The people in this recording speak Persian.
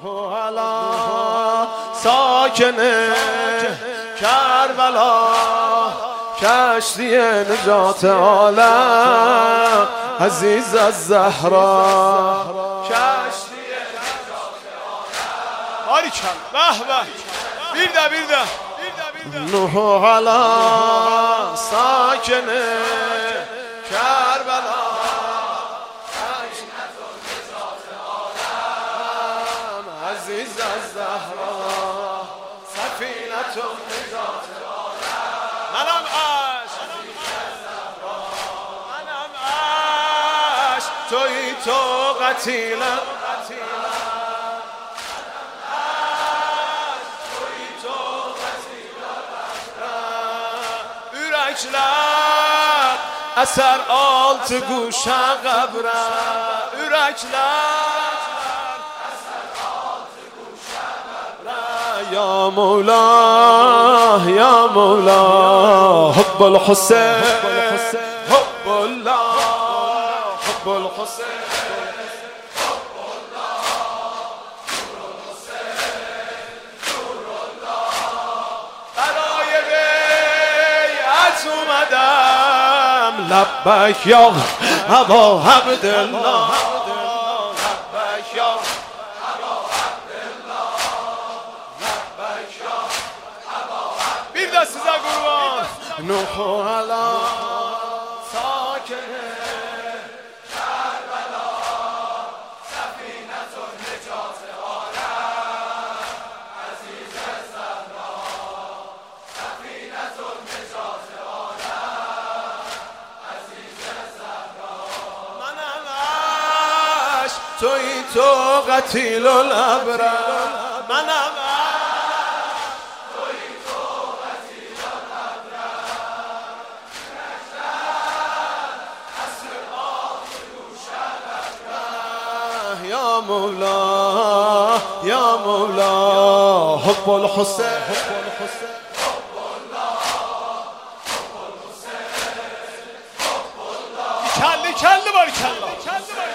علا ساکن کربلا کشتی نجات عالم عزیز از زهرا کشتی نجات عالم باریکلا به به بیرده نوح علا ساکن کربلا عزیز از زهرا سفینة نجات عالم منم عشق تویی تو قتیلم Ürəklər əsər altı quşa qəbrə Ürəklər əsər altı quşa qəbrə Ya Mevla, Ya Mevla Hubbul Hüseyn Hubbullah Hubbul Hüseyn لبک یا ابا عبدالله لبک یا ابا عبدالله لبک یا ابا عبدالله bir de size kurban نوح علا ساکن کربلا سفینة نجات عالم عزیز زهرا سفینة نجات توی تو قتیل الابرار منم توی تو قتیل الابرار اصر آت گوشه الابرار یا مولا یا مولا حب الحسین حب الله حب الحسین حب الله kelli باریکلا